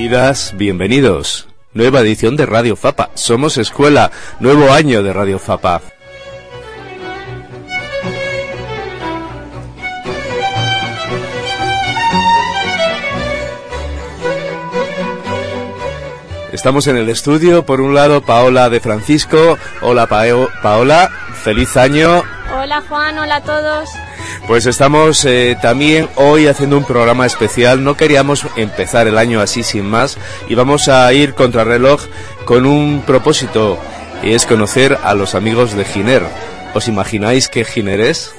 Bienvenidas, bienvenidos. Nueva edición de Radio Fapa. Somos escuela, nuevo año de Radio Fapa. Estamos en el estudio, por un lado Paola de Francisco. Hola Paola, feliz año. Hola Juan, hola a todos. Pues estamos también hoy haciendo un programa especial. No queríamos empezar el año así sin más y vamos a ir contrarreloj con un propósito, y es conocer a los amigos de Giner. ¿Os imagináis qué Giner es?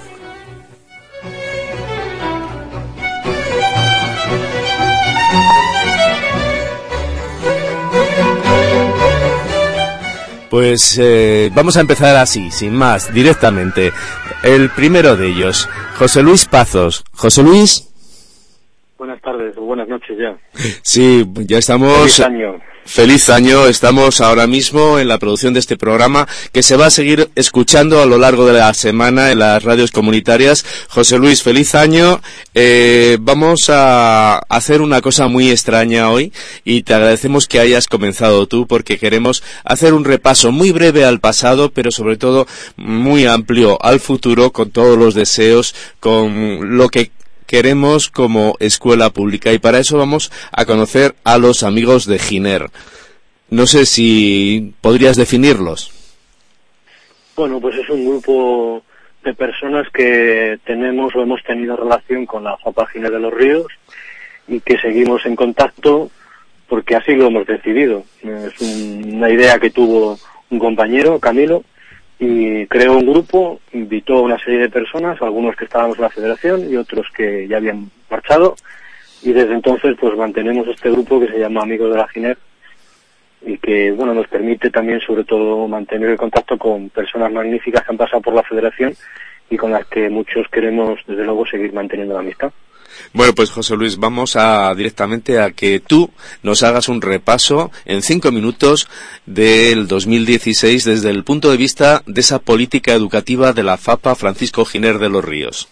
Pues vamos a empezar así, sin más, directamente. El primero de ellos, José Luis Pazos. José Luis. Buenas tardes o buenas noches ya. Sí, ya estamos. Feliz año. Feliz año. Estamos ahora mismo en la producción de este programa que se va a seguir escuchando a lo largo de la semana en las radios comunitarias. José Luis, feliz año. Vamos a hacer una cosa muy extraña hoy y te agradecemos que hayas comenzado tú porque queremos hacer un repaso muy breve al pasado, pero sobre todo muy amplio al futuro, con todos los deseos, con lo que queremos como escuela pública, y para eso vamos a conocer a los amigos de Giner. No sé si podrías definirlos. Bueno, pues es un grupo de personas que tenemos o hemos tenido relación con la FAPA Giner de los Ríos y que seguimos en contacto porque así lo hemos decidido. Es una idea que tuvo un compañero, Camilo, y creó un grupo, invitó a una serie de personas, algunos que estábamos en la federación y otros que ya habían marchado, y desde entonces pues mantenemos este grupo que se llama Amigos de la Giner y que bueno nos permite también sobre todo mantener el contacto con personas magníficas que han pasado por la federación y con las que muchos queremos desde luego seguir manteniendo la amistad. Bueno, pues José Luis, vamos directamente a que tú nos hagas un repaso en 5 minutos del 2016 desde el punto de vista de esa política educativa de la FAPA Francisco Giner de los Ríos.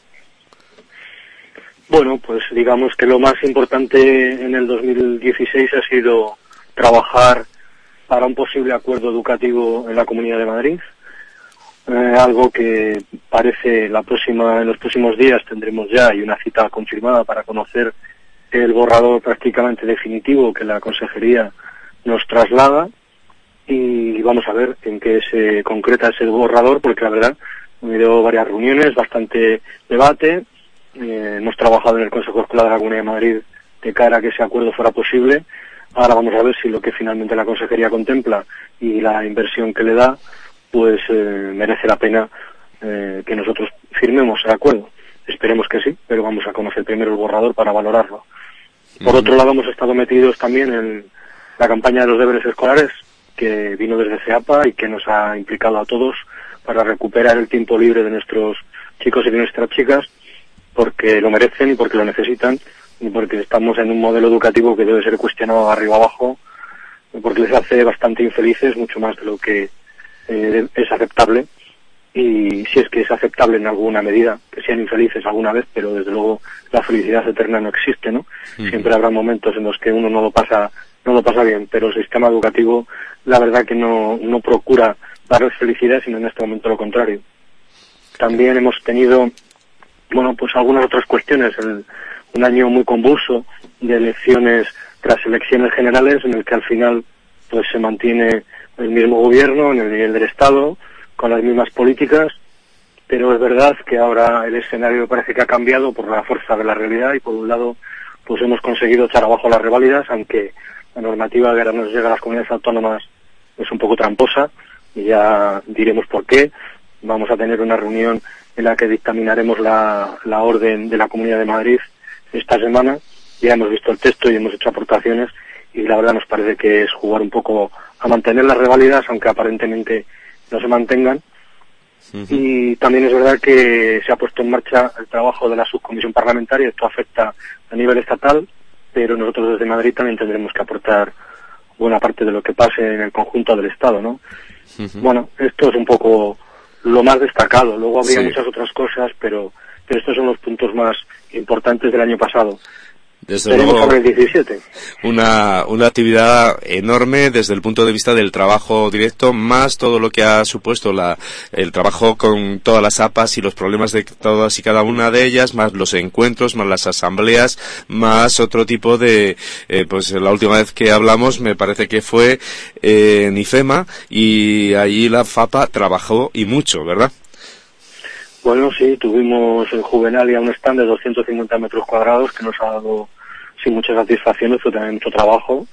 Bueno, pues digamos que lo más importante en el 2016 ha sido trabajar para un posible acuerdo educativo en la Comunidad de Madrid. Algo que parece en los próximos días tendremos ya y una cita confirmada para conocer el borrador prácticamente definitivo que la consejería nos traslada, y vamos a ver en qué se concreta ese borrador, porque la verdad ha habido varias reuniones, bastante debate, hemos trabajado en el Consejo Escolar de la Comunidad de Madrid de cara a que ese acuerdo fuera posible. Ahora vamos a ver si lo que finalmente la consejería contempla y la inversión que le da pues merece la pena que nosotros firmemos el acuerdo. Esperemos que sí, pero vamos a conocer primero el borrador para valorarlo. Por otro lado, hemos estado metidos también en la campaña de los deberes escolares, que vino desde CEAPA y que nos ha implicado a todos para recuperar el tiempo libre de nuestros chicos y de nuestras chicas, porque lo merecen y porque lo necesitan, y porque estamos en un modelo educativo que debe ser cuestionado arriba abajo, porque les hace bastante infelices, mucho más de lo que es aceptable, y si es que es aceptable en alguna medida que sean infelices alguna vez, pero desde luego la felicidad eterna no existe, ¿no? Siempre habrá momentos en los que uno no lo pasa bien, pero el sistema educativo la verdad que no procura darles felicidad, sino en este momento lo contrario. También hemos tenido pues algunas otras cuestiones, un año muy convulso de elecciones tras elecciones generales, en el que al final pues se mantiene el mismo gobierno en el nivel del Estado, con las mismas políticas, pero es verdad que ahora el escenario parece que ha cambiado por la fuerza de la realidad, y por un lado pues hemos conseguido echar abajo las reválidas, aunque la normativa que ahora nos llega a las comunidades autónomas es un poco tramposa, y ya diremos por qué. Vamos a tener una reunión en la que dictaminaremos la orden de la Comunidad de Madrid esta semana. Ya hemos visto el texto y hemos hecho aportaciones, y la verdad nos parece que es jugar un poco a mantener las reválidas, aunque aparentemente no se mantengan. Y también es verdad que se ha puesto en marcha el trabajo de la subcomisión parlamentaria. Esto afecta a nivel estatal, pero nosotros desde Madrid también tendremos que aportar buena parte de lo que pase en el conjunto del Estado, ¿no? Bueno, esto es un poco lo más destacado. Luego habría muchas otras cosas, pero estos son los puntos más importantes del año pasado. Desde Tenemos luego, sobre el 17. una actividad enorme desde el punto de vista del trabajo directo, más todo lo que ha supuesto el trabajo con todas las APAs y los problemas de todas y cada una de ellas, más los encuentros, más las asambleas, más otro tipo de, pues la última vez que hablamos me parece que fue en IFEMA, y allí la FAPA trabajó y mucho, ¿verdad? Bueno, sí, tuvimos en Juvenalia un stand de 250 metros cuadrados que nos ha dado sin muchas satisfacciones, pero también mucho trabajo.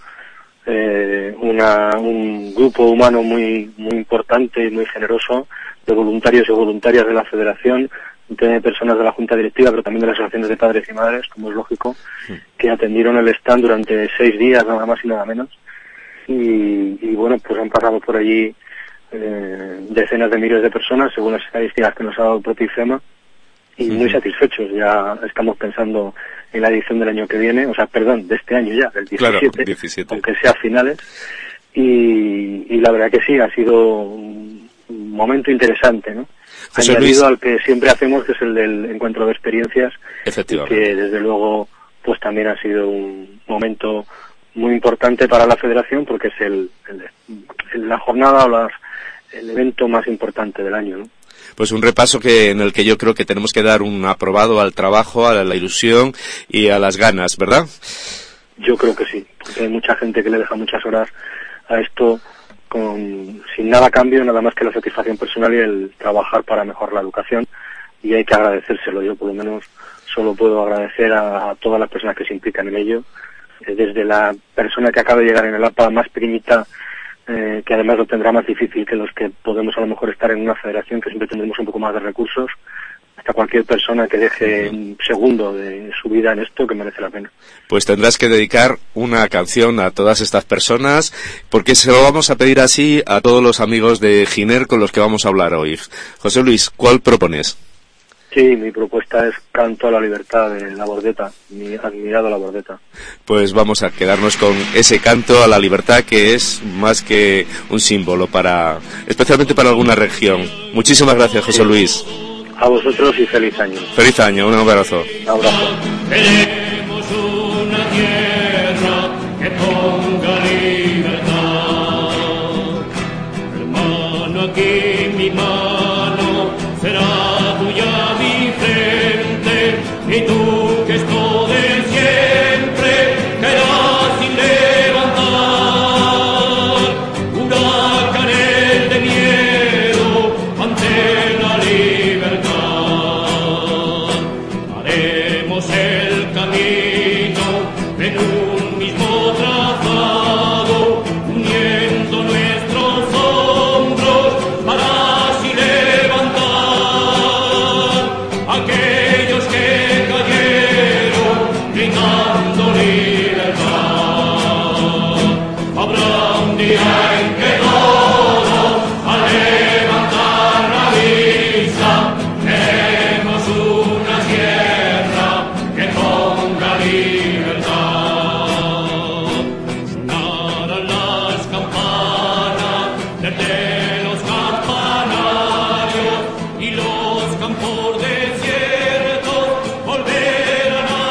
Un grupo humano muy importante y muy generoso de voluntarios y voluntarias de la Federación, de personas de la Junta Directiva, pero también de las asociaciones de padres y madres, como es lógico, que atendieron el stand durante 6 días, nada más y nada menos. Y bueno, pues han pasado por allí decenas de miles de personas, según las estadísticas que nos ha dado el propio IFEMA, y muy satisfechos. Ya estamos pensando en la edición del año que viene, o sea, perdón, de este año ya, del 17, claro, 17. aunque sea a finales, y la verdad que sí, ha sido un momento interesante, ¿no? José Añadido Luis, al que siempre hacemos, que es el del encuentro de experiencias, efectivamente, que desde luego pues también ha sido un momento muy importante para la Federación, porque es la jornada o el evento más importante del año, ¿no? Pues un repaso en el que yo creo que tenemos que dar un aprobado al trabajo, a la ilusión y a las ganas, ¿verdad? Yo creo que sí, porque hay mucha gente que le deja muchas horas a esto sin nada a cambio, nada más que la satisfacción personal y el trabajar para mejorar la educación, y hay que agradecérselo. Yo por lo menos solo puedo agradecer a todas las personas que se implican en ello, desde la persona que acaba de llegar en el APA más pequeñita, que además lo tendrá más difícil que los que podemos a lo mejor estar en una federación que siempre tendremos un poco más de recursos, hasta cualquier persona que deje un segundo de su vida en esto, que merece la pena. Pues tendrás que dedicar una canción a todas estas personas, porque se lo vamos a pedir así a todos los amigos de Giner con los que vamos a hablar hoy. José Luis, ¿cuál propones? Sí, mi propuesta es Canto a la Libertad de La Bordeta, mi admirado La Bordeta. Pues vamos a quedarnos con ese canto a la libertad, que es más que un símbolo especialmente para alguna región. Muchísimas gracias, José Luis. A vosotros y feliz año. Feliz año, un abrazo. Un abrazo. Queremos una tierra que ponga libertad. Hermano, aquí mi mano será tuya mi frente, y tú que esto de siempre quedas sin levantar. Huracanes de miedo ante la libertad. Haremos el camino en un mismo trazado, uniendo nuestros hombros para así levantar aquellos que cayeron gritando libertad. Habrá un día en que todos, al levantar la vista, queremos una tierra que ponga libertad. Sonarán las campanas desde los campanarios, y los campos desiertos volverán a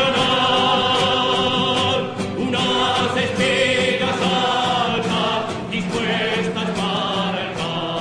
granar. Unas espigas altas dispuestas para el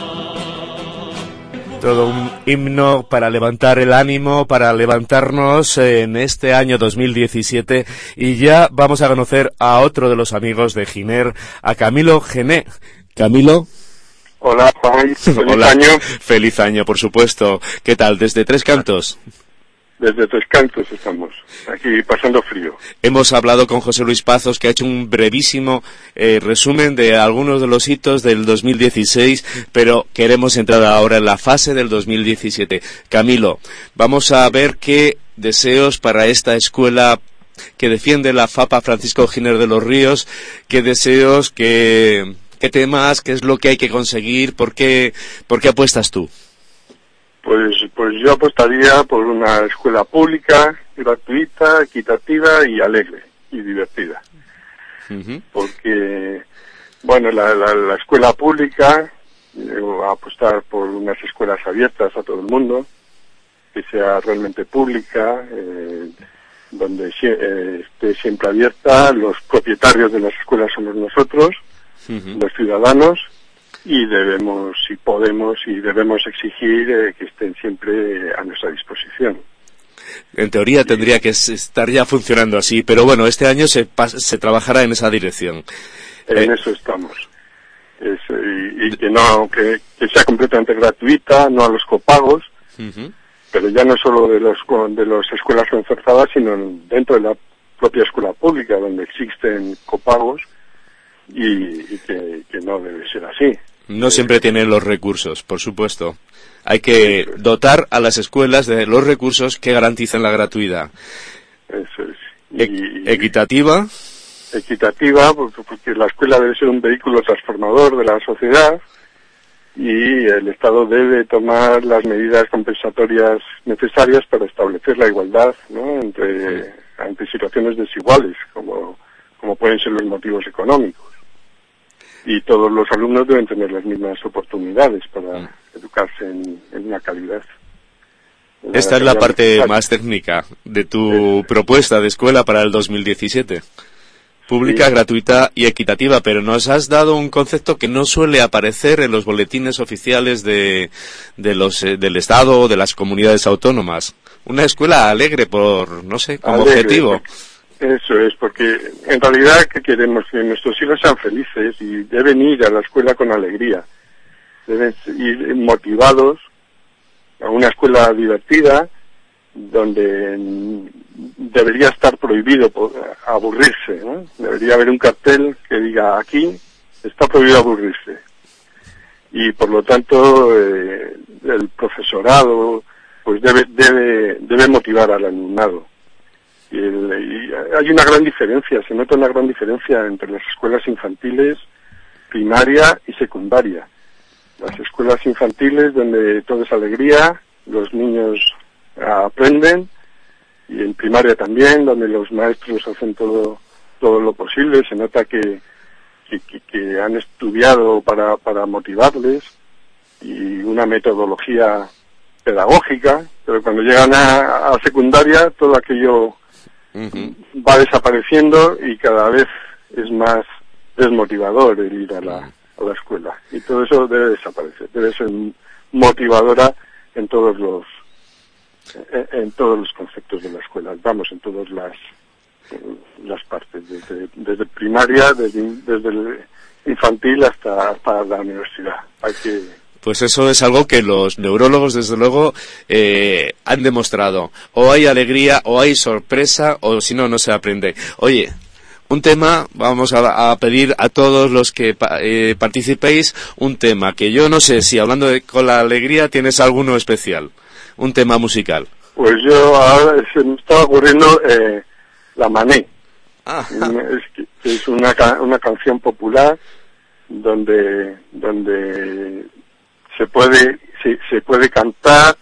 mar. Todo un himno para levantar el ánimo, para levantarnos en este año 2017, y ya vamos a conocer a otro de los amigos de Giner, a Camilo Gené. Camilo. Hola, Juan. Feliz Hola. año. Feliz año, por supuesto. ¿Qué tal? ¿Desde Tres Cantos? Desde Tres Cantos estamos, aquí pasando frío. Hemos hablado con José Luis Pazos, que ha hecho un brevísimo resumen de algunos de los hitos del 2016, pero queremos entrar ahora en la fase del 2017. Camilo, vamos a ver qué deseos para esta escuela que defiende la FAPA Francisco Giner de los Ríos, qué deseos, qué temas, qué es lo que hay que conseguir, por qué apuestas tú. Pues yo apostaría por una escuela pública, gratuita, equitativa y alegre y divertida. Uh-huh. Porque, bueno, la escuela pública va a apostar por unas escuelas abiertas a todo el mundo, que sea realmente pública, donde esté siempre abierta. Los propietarios de las escuelas somos nosotros, los ciudadanos, y debemos, si podemos, y debemos exigir que estén siempre a nuestra disposición. En teoría tendría que estar ya funcionando así, pero bueno, este año se trabajará en esa dirección. En eso estamos. Y que no, que sea completamente gratuita, no a los copagos, pero ya no solo de las escuelas concertadas, sino dentro de la propia escuela pública, donde existen copagos, y que no debe ser así. No siempre tienen los recursos, por supuesto. Hay que dotar a las escuelas de los recursos que garanticen la gratuidad. Eso es. Equitativa. Equitativa, porque la escuela debe ser un vehículo transformador de la sociedad, y el Estado debe tomar las medidas compensatorias necesarias para establecer la igualdad, ¿no?, ante situaciones desiguales, como pueden ser los motivos económicos. Y todos los alumnos deben tener las mismas oportunidades para educarse en una calidad. Esta es la parte más técnica de tu propuesta de escuela para el 2017. Pública, gratuita y equitativa, pero nos has dado un concepto que no suele aparecer en los boletines oficiales del Estado o de las comunidades autónomas. Una escuela alegre, como objetivo. Eso es, porque en realidad, ¿qué queremos? Que nuestros hijos sean felices y deben ir a la escuela con alegría. Deben ir motivados a una escuela divertida, donde debería estar prohibido aburrirse, ¿no? Debería haber un cartel que diga: aquí está prohibido aburrirse. Y por lo tanto, el profesorado pues debe motivar al alumnado. Y hay una gran diferencia, se nota una gran diferencia entre las escuelas infantiles, primaria y secundaria. Las escuelas infantiles, donde todo es alegría, los niños aprenden, y en primaria también, donde los maestros hacen todo lo posible, se nota que han estudiado para motivarles, y una metodología pedagógica, pero cuando llegan a secundaria todo aquello va desapareciendo, y cada vez es más desmotivador el ir a la escuela, y todo eso debe desaparecer, debe ser motivadora en todos los conceptos de la escuela, vamos, en todas las partes, desde primaria, desde el infantil hasta la universidad. Pues eso es algo que los neurólogos, desde luego, han demostrado. O hay alegría, o hay sorpresa, o si no, no se aprende. Oye, un tema, vamos a pedir a todos los que participéis, un tema que yo no sé si, hablando con la alegría, tienes alguno especial. Un tema musical. Pues yo ahora se me estaba ocurriendo La Mané. Es una canción popular donde se puede cantar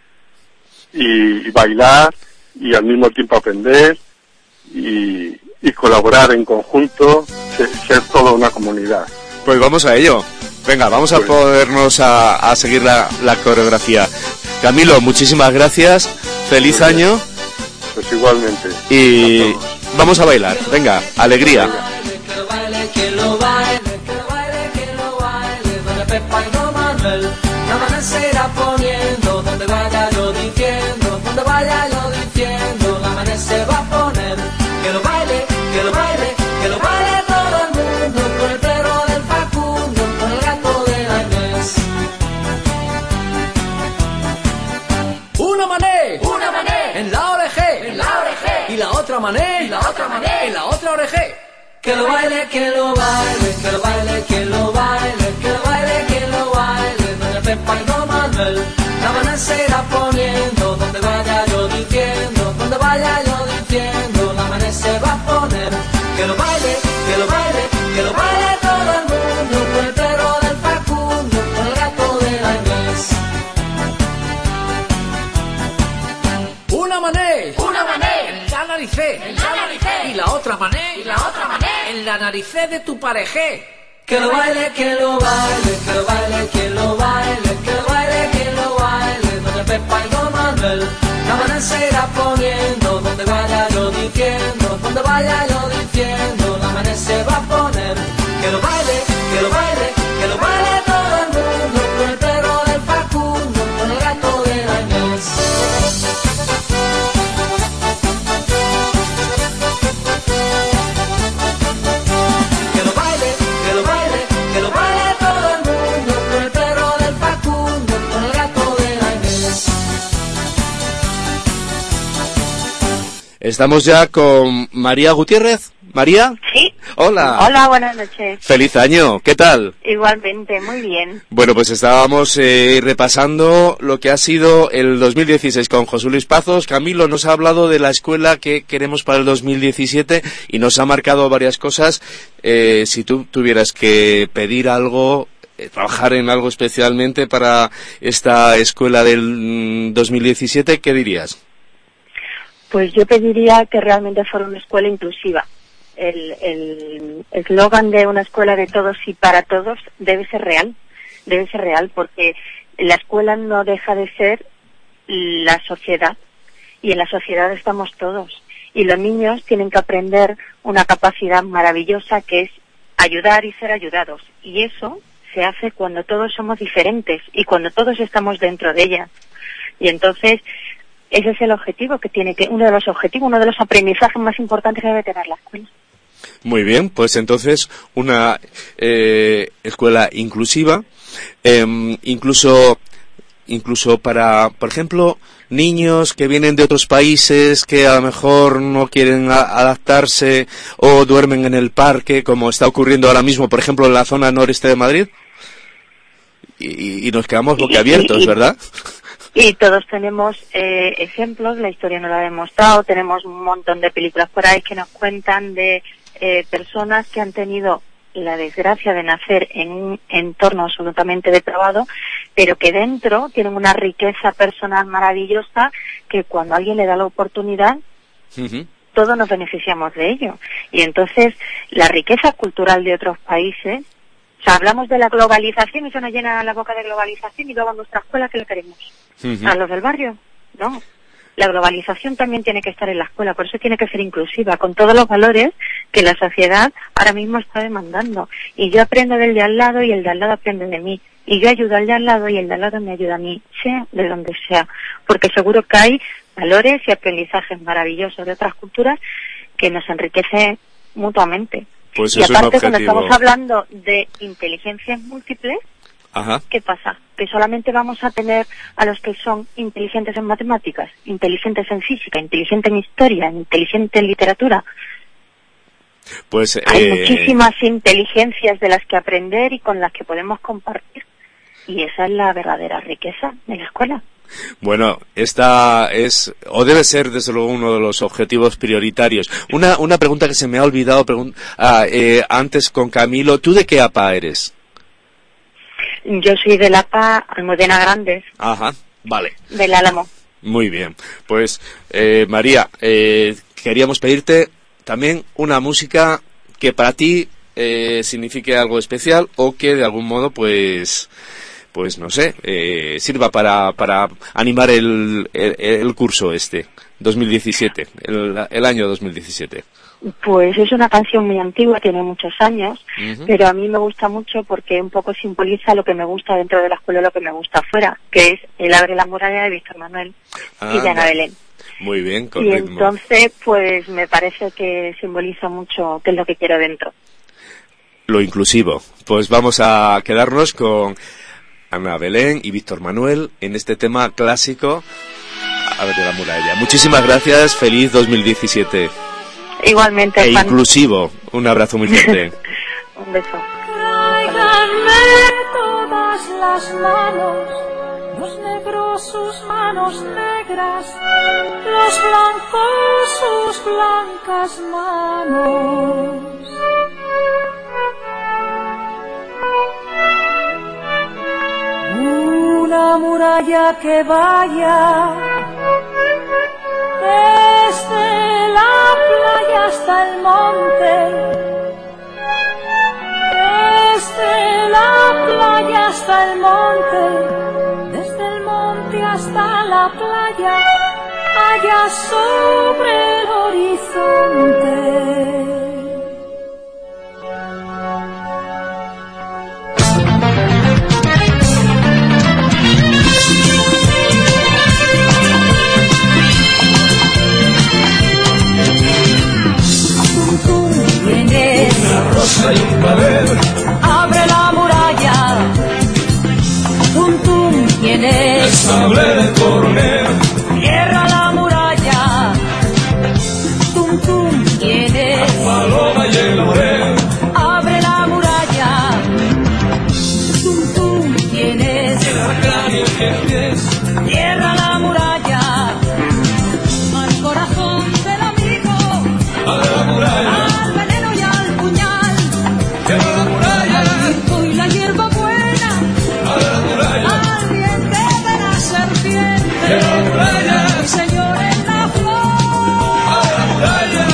y bailar, y al mismo tiempo aprender y colaborar en conjunto, ser toda una comunidad. Pues vamos a ello. Venga, vamos a ponernos a seguir la coreografía. Camilo, muchísimas gracias. Feliz año. Pues igualmente. Y vamos a bailar. Venga, alegría. La maná se irá poniendo, donde vaya yo diciendo, la maná se va a poner. Que lo baile, que lo baile, que lo baile todo el mundo, con el perro del Facundo, con el gato de la Inés. Una mané, en la oreja, y la otra mané, en la otra oreja. Que lo baile, que lo baile, que lo baile, que lo baile, que lo baile, que lo baile, doña Pepa y don Manuel. La maná se irá poniendo, donde vaya yo diciendo, la maná se va a poner. Que lo baile, que lo baile, que lo baile todo el mundo, con el perro del Facundo, con el gato de la Inés. Una mané, en la naricé, y la otra mané, en la naricé de tu parejé. Que lo baile, que lo baile, que lo baile, que lo baile, que lo baile, que lo baile, doña Pepa y don Manuel. La maná se irá poniendo, donde vaya yo vaya yo diciendo, la mañana se va a poner. Que lo baile, que lo baile, que lo baile todo el mundo, con el perro del Facundo, con el gato de la Inés. Que lo baile, que lo baile, que lo baile todo el mundo, con el perro del Facundo, con el gato de la Inés. Estamos ya con María Gutiérrez. ¿María? Sí. Hola. Hola, buenas noches. Feliz año, ¿qué tal? Igualmente, muy bien. Bueno, pues estábamos repasando lo que ha sido el 2016 con José Luis Pazos. Camilo nos ha hablado de la escuela que queremos para el 2017 y nos ha marcado varias cosas. Si tú tuvieras que pedir algo, trabajar en algo especialmente para esta escuela del 2017, ¿qué dirías? Pues yo pediría que realmente fuera una escuela inclusiva. El eslogan de una escuela de todos y para todos debe ser real, porque la escuela no deja de ser la sociedad, y en la sociedad estamos todos, y los niños tienen que aprender una capacidad maravillosa que es ayudar y ser ayudados, y eso se hace cuando todos somos diferentes y cuando todos estamos dentro de ella. Y entonces ese es el objetivo que tiene, que uno de los objetivos, uno de los aprendizajes más importantes que debe tener la escuela. Muy bien, pues entonces una escuela inclusiva, incluso para, por ejemplo, niños que vienen de otros países que a lo mejor no quieren adaptarse o duermen en el parque, como está ocurriendo ahora mismo, por ejemplo, en la zona noreste de Madrid, y nos quedamos boquiabiertos, ¿verdad? Y todos tenemos ejemplos, la historia nos lo ha demostrado, tenemos un montón de películas por ahí que nos cuentan de personas que han tenido la desgracia de nacer en un entorno absolutamente depravado, pero que dentro tienen una riqueza personal maravillosa que cuando alguien le da la oportunidad, todos nos beneficiamos de ello. Y entonces la riqueza cultural de otros países, o sea, hablamos de la globalización y se nos llena la boca de globalización y luego a nuestra escuela que le queremos. A los del barrio, no. La globalización también tiene que estar en la escuela, por eso tiene que ser inclusiva, con todos los valores que la sociedad ahora mismo está demandando. Y yo aprendo del de al lado y el de al lado aprende de mí. Y yo ayudo al de al lado y el de al lado me ayuda a mí, sea de donde sea. Porque seguro que hay valores y aprendizajes maravillosos de otras culturas que nos enriquecen mutuamente. Pues y aparte, cuando estamos hablando de inteligencias múltiples, ¿qué pasa? Que solamente vamos a tener a los que son inteligentes en matemáticas, inteligentes en física, inteligentes en historia, inteligentes en literatura. Pues hay muchísimas inteligencias de las que aprender y con las que podemos compartir. Y esa es la verdadera riqueza de la escuela. Bueno, esta es, o debe ser desde luego uno de los objetivos prioritarios. Una pregunta que se me ha olvidado antes con Camilo. ¿Tú de qué APA eres? Yo soy del APA Almudena Grandes. Ajá, vale. Del Álamo. Muy bien. Pues, María, queríamos pedirte también una música que para ti signifique algo especial o que de algún modo, pues no sé, sirva para animar el curso 2017, el año 2017. Pues es una canción muy antigua, tiene muchos años, pero a mí me gusta mucho porque un poco simboliza lo que me gusta dentro de la escuela y lo que me gusta afuera, que es El abre la muralla de Víctor Manuel y de Ana Belén. Muy bien, con y ritmo. Entonces, pues me parece que simboliza mucho qué es lo que quiero dentro. Lo inclusivo. Pues vamos a quedarnos con Ana Belén y Víctor Manuel en este tema clásico, Abre la muralla. Muchísimas gracias, feliz 2017. Igualmente, e inclusivo. Un abrazo muy fuerte. Un beso. Tráiganme todas las manos, los negros sus manos negras, los blancos sus blancas manos. Una muralla que vaya desde la playa hasta el monte, desde la playa hasta el monte, desde el monte hasta la playa, allá sobre el horizonte. Rosa y un clavel. Abre la muralla. Tum tum, ¿quién es? El sable del coronel. Cierra la muralla. Tum tum, ¿quién es? Paloma y el laurel. Abre la muralla. Tum tum, ¿quién es? El arcáneo quién es. Cierra la muralla. Al corazón del amigo. Abre la muralla. Al veneno y al puñal. Cierra la muralla. Al circo y la hierba buena. Abre la muralla. Al diente de la serpiente. Cierra la muralla. Mi señor en la flor. Abre la muralla.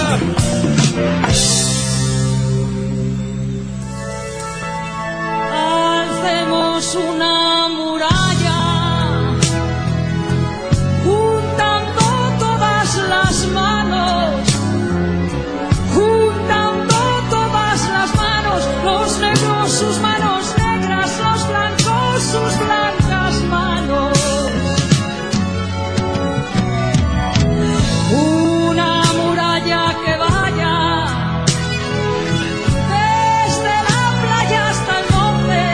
Hacemos una muralla, juntando todas las manos, juntando todas las manos, los negros sus manos negras, los blancos sus blancas manos. Una muralla que vaya desde la playa hasta el monte,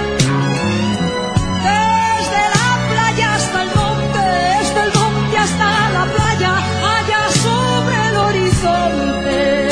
desde la playa hasta el monte, desde el monte hasta la playa, allá sobre el horizonte.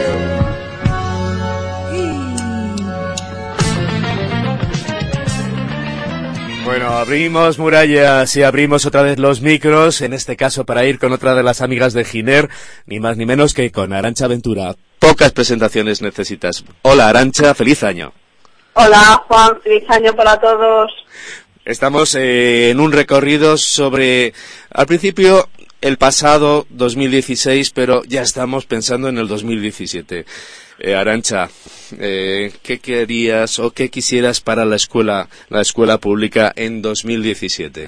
Bueno, abrimos murallas y abrimos otra vez los micros, en este caso para ir con otra de las amigas de Giner, ni más ni menos que con Arantxa Ventura. Pocas presentaciones necesitas. Hola Arantxa, feliz año. Hola Juan, feliz año para todos. Estamos en un recorrido sobre, al principio, el pasado 2016, pero ya estamos pensando en el 2017. Arantxa, ¿qué querías o qué quisieras para la escuela pública en 2017?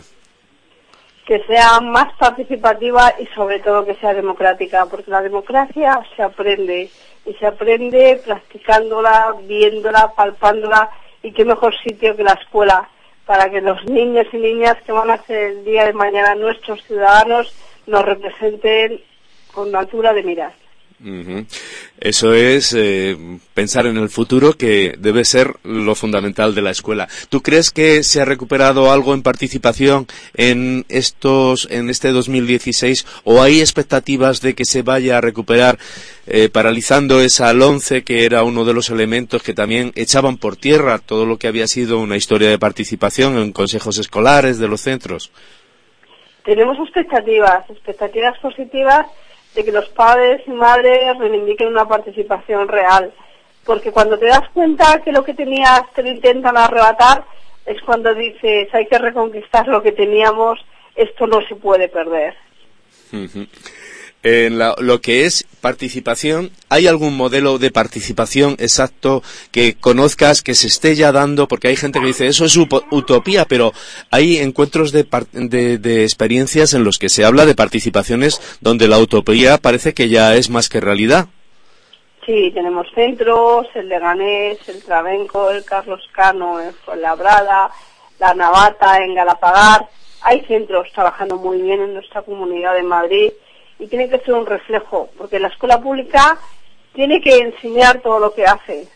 Que sea más participativa y sobre todo que sea democrática, porque la democracia se aprende, y se aprende practicándola, viéndola, palpándola, y qué mejor sitio que la escuela, para que los niños y niñas que van a ser el día de mañana nuestros ciudadanos nos representen con altura de mirar. Uh-huh. Eso es pensar en el futuro, que debe ser lo fundamental de la escuela. ¿Tú crees que se ha recuperado algo en participación en este 2016 o hay expectativas de que se vaya a recuperar, paralizando esa LOMCE, que era uno de los elementos que también echaban por tierra todo lo que había sido una historia de participación en consejos escolares de los centros? Tenemos expectativas positivas de que los padres y madres reivindiquen una participación real, porque cuando te das cuenta que lo que tenías te lo intentan arrebatar, es cuando dices, hay que reconquistar lo que teníamos, esto no se puede perder. Uh-huh. En lo que es participación, ¿hay algún modelo de participación exacto que conozcas, que se esté ya dando? Porque hay gente que dice, eso es utopía, pero hay encuentros de experiencias en los que se habla de participaciones donde la utopía parece que ya es más que realidad. Sí, tenemos centros, el Leganés, el Trabenco, el Carlos Cano, el Fuenlabrada, la Navata, en Galapagar. Hay centros trabajando muy bien en nuestra comunidad de Madrid, y tiene que ser un reflejo, porque la escuela pública tiene que enseñar todo lo que hace.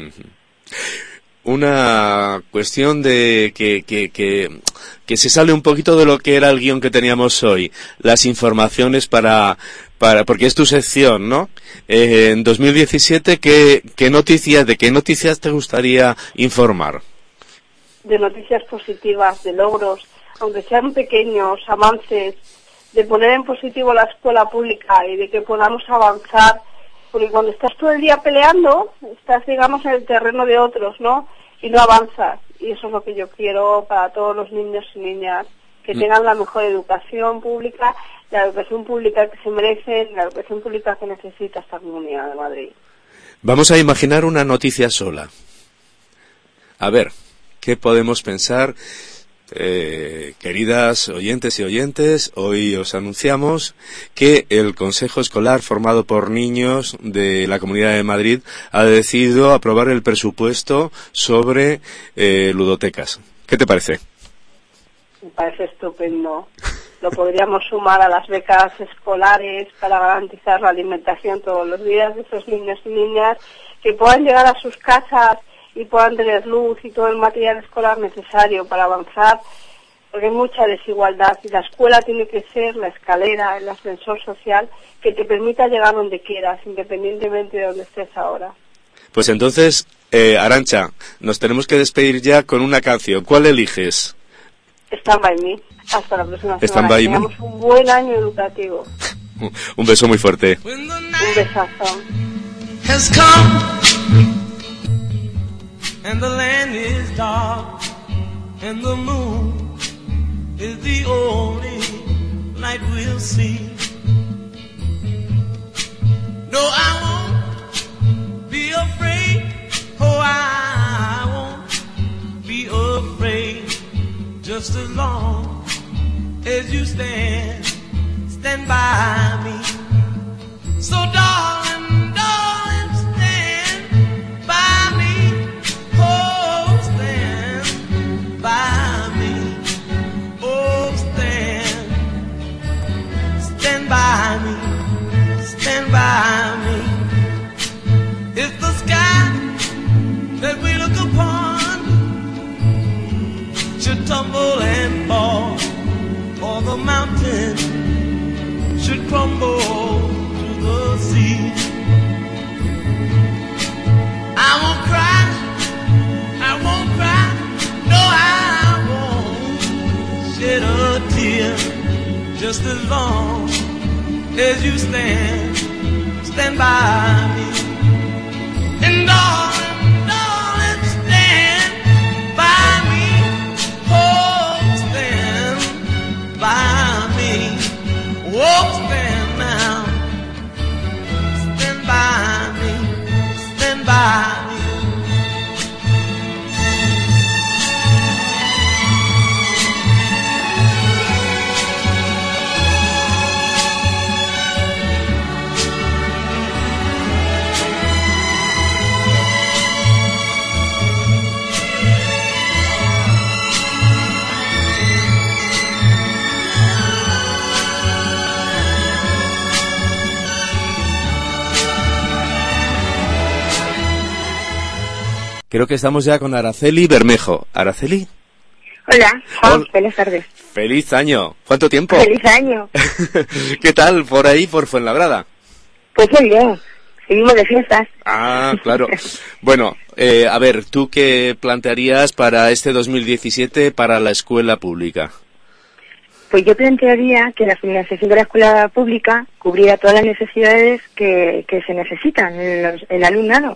Una cuestión de que se sale un poquito de lo que era el guión que teníamos hoy, las informaciones para porque es tu sección, ¿no? En 2017, ¿de qué noticias te gustaría informar? De noticias positivas, de logros, aunque sean pequeños avances, de poner en positivo la escuela pública y de que podamos avanzar, porque cuando estás todo el día peleando, estás, digamos, en el terreno de otros, ¿no? Y no avanzas, y eso es lo que yo quiero para todos los niños y niñas, que tengan la mejor educación pública, la educación pública que se merecen, la educación pública que necesita esta comunidad de Madrid. Vamos a imaginar una noticia sola. A ver, ¿qué podemos pensar? Queridas oyentes y oyentes, hoy os anunciamos que el Consejo Escolar formado por niños de la Comunidad de Madrid ha decidido aprobar el presupuesto sobre ludotecas. ¿Qué te parece? Me parece estupendo. Lo podríamos sumar a las becas escolares para garantizar la alimentación todos los días de esos niños y niñas, que puedan llegar a sus casas y puedan tener luz y todo el material escolar necesario para avanzar, porque hay mucha desigualdad y la escuela tiene que ser la escalera, el ascensor social que te permita llegar donde quieras, independientemente de donde estés ahora. Pues entonces, Arantxa, nos tenemos que despedir ya con una canción. ¿Cuál eliges? Stand by me. Hasta la próxima semana. Stand by me. Tengamos un buen año educativo. Un beso muy fuerte. Un besazo. Has come and the land is dark and the moon is the only light we'll see. No, I won't be afraid. Oh, I won't be afraid. Just as long as you stand by me. So darling, darling, stand by me. Oh, stand by me. Oh, stand by me. Stand by me. It's the sky that we look upon should tumble and fall, or the mountain should crumble to the sea. I won't cry, no, I won't shed a tear, just as long as you stand by me. And darling, darling, stand by me. Oh, stand by me. Oh, stand now. Stand by me. Stand by me. Creo que estamos ya con Araceli Bermejo. ¿Araceli? Hola, Juan, feliz tarde. ¡Feliz año! ¿Cuánto tiempo? ¡Feliz año! ¿Qué tal por ahí, por Fuenlabrada? Pues muy bien, seguimos de fiestas. Ah, claro. Bueno, a ver, ¿tú qué plantearías para este 2017 para la escuela pública? Pues yo plantearía que la financiación de la escuela pública cubriera todas las necesidades que se necesitan en el alumnado.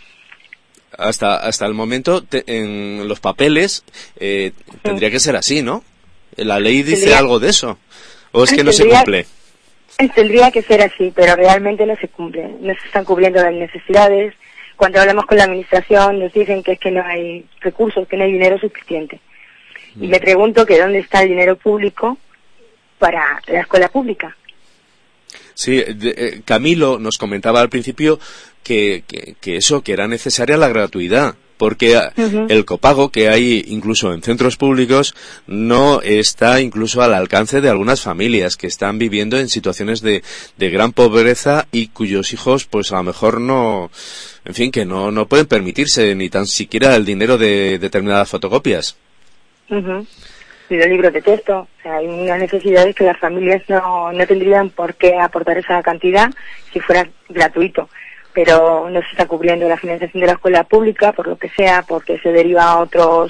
Hasta el momento, en los papeles, tendría que ser así, ¿no? La ley dice algo de eso. ¿O es que no se cumple? Tendría que ser así, pero realmente no se cumple. No se están cubriendo las necesidades. Cuando hablamos con la administración nos dicen que es que no hay recursos, que no hay dinero suficiente. Y me pregunto que dónde está el dinero público para la escuela pública. Sí, Camilo nos comentaba al principio que era necesaria la gratuidad, porque el copago que hay incluso en centros públicos no está incluso al alcance de algunas familias que están viviendo en situaciones de gran pobreza y cuyos hijos pues a lo mejor no, en fin, que no pueden permitirse ni tan siquiera el dinero de determinadas fotocopias. Y los libros de texto, o sea, hay unas necesidades que las familias no tendrían por qué aportar esa cantidad si fuera gratuito, pero no se está cubriendo la financiación de la escuela pública por lo que sea, porque se deriva a otras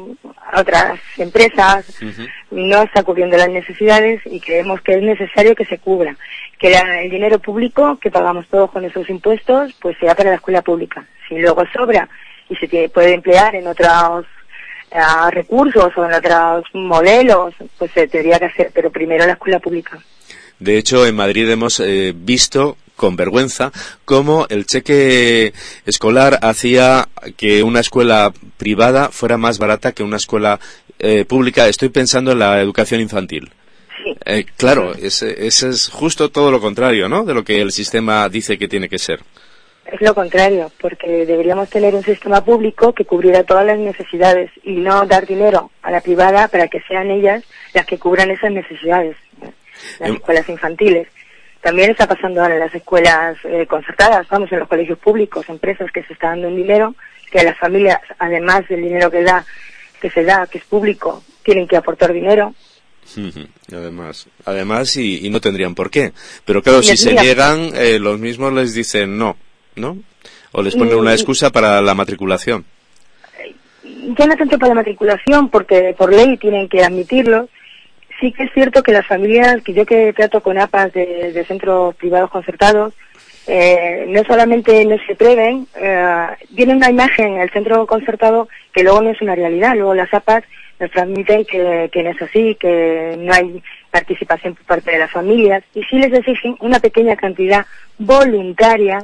empresas, no está cubriendo las necesidades y creemos que es necesario que se cubra, que el dinero público que pagamos todos con esos impuestos pues sea para la escuela pública. Si luego sobra y se puede emplear en otros recursos o en otros modelos, pues se tendría que hacer, pero primero la escuela pública. De hecho, en Madrid hemos visto con vergüenza cómo el cheque escolar hacía que una escuela privada fuera más barata que una escuela pública, estoy pensando en la educación infantil. Sí. Claro, ese es justo todo lo contrario, ¿no?, de lo que el sistema dice que tiene que ser. Es lo contrario, porque deberíamos tener un sistema público que cubriera todas las necesidades y no dar dinero a la privada para que sean ellas las que cubran esas necesidades. Las escuelas infantiles. También está pasando ahora en las escuelas concertadas, vamos, en los colegios públicos, empresas que se está dando un dinero, que a las familias, además del dinero que se da, que es público, tienen que aportar dinero. Además y no tendrían por qué. Pero claro, si se niegan, los mismos les dicen no, ¿no? O les ponen una excusa para la matriculación. Ya no tanto para la matriculación, porque por ley tienen que admitirlo. Sí que es cierto que las familias, que yo que trato con APAs de centros privados concertados, no solamente no se atreven, tienen una imagen en el centro concertado que luego no es una realidad. Luego las APAs nos transmiten que no es así, que no hay participación por parte de las familias, y sí les exigen una pequeña cantidad voluntaria,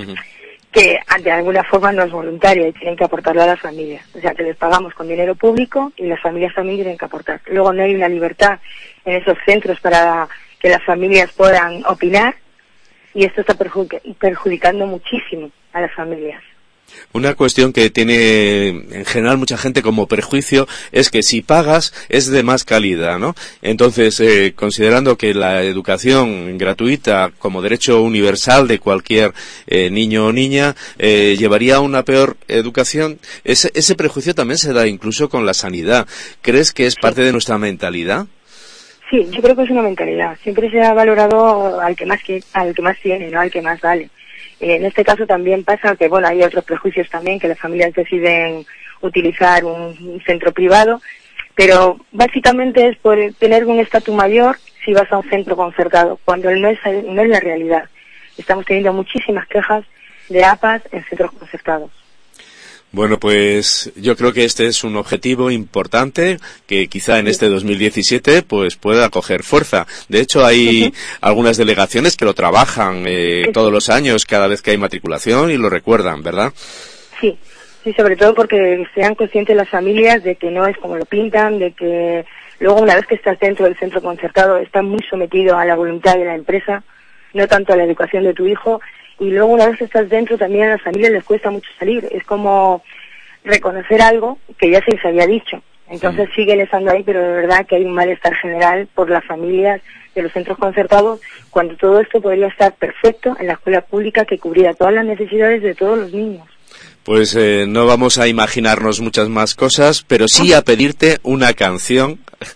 que de alguna forma no es voluntaria y tienen que aportarlo a las familias. O sea, que les pagamos con dinero público y las familias también tienen que aportar. Luego no hay una libertad en esos centros para que las familias puedan opinar, y esto está perjudicando muchísimo a las familias. Una cuestión que tiene en general mucha gente como prejuicio es que si pagas es de más calidad, ¿no? Entonces, considerando que la educación gratuita como derecho universal de cualquier niño o niña llevaría a una peor educación, ese prejuicio también se da incluso con la sanidad. ¿Crees que es parte de nuestra mentalidad? Sí, yo creo que es una mentalidad. Siempre se ha valorado al que más tiene, no al que más vale. En este caso también pasa que, bueno, hay otros prejuicios también, que las familias deciden utilizar un centro privado, pero básicamente es por tener un estatus mayor si vas a un centro concertado, cuando no es la realidad. Estamos teniendo muchísimas quejas de APAs en centros concertados. Bueno, pues yo creo que este es un objetivo importante que quizá en este 2017 pues pueda coger fuerza. De hecho, hay algunas delegaciones que lo trabajan todos los años, cada vez que hay matriculación, y lo recuerdan, ¿verdad? Sí, sobre todo porque sean conscientes las familias de que no es como lo pintan, de que luego una vez que estás dentro del centro concertado estás muy sometido a la voluntad de la empresa, no tanto a la educación de tu hijo. Y luego una vez que estás dentro también a las familias les cuesta mucho salir. Es como reconocer algo que ya se les había dicho. Entonces siguen estando ahí, pero de verdad que hay un malestar general por las familias de los centros concertados, cuando todo esto podría estar perfecto en la escuela pública que cubriera todas las necesidades de todos los niños. Pues no vamos a imaginarnos muchas más cosas, pero sí a pedirte una canción